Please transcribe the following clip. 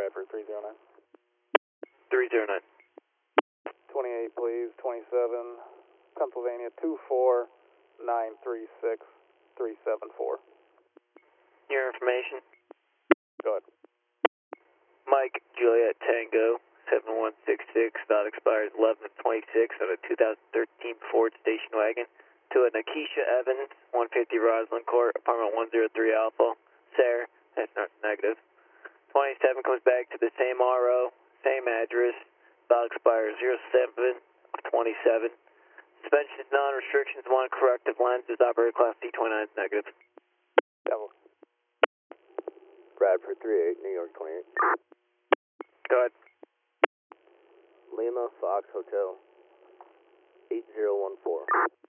Bradford 309. 309. 28, please. 27, Pennsylvania 24936-374. Your information? Go ahead. Mike Juliet Tango 7166. Dot expires 11/26 on a 2013 Ford station wagon to a Nakisha Evans 150 Roslyn Court, apartment 103 Alpha. Sarah, that's not negative. 27 comes back to the same RO, same address. Dot expires 07/27. Suspensions, non-restrictions, 1 corrective lenses, operator class D29 is negative. Devil. Bradford 38, New York 28. Go ahead. Lima Fox Hotel 8014.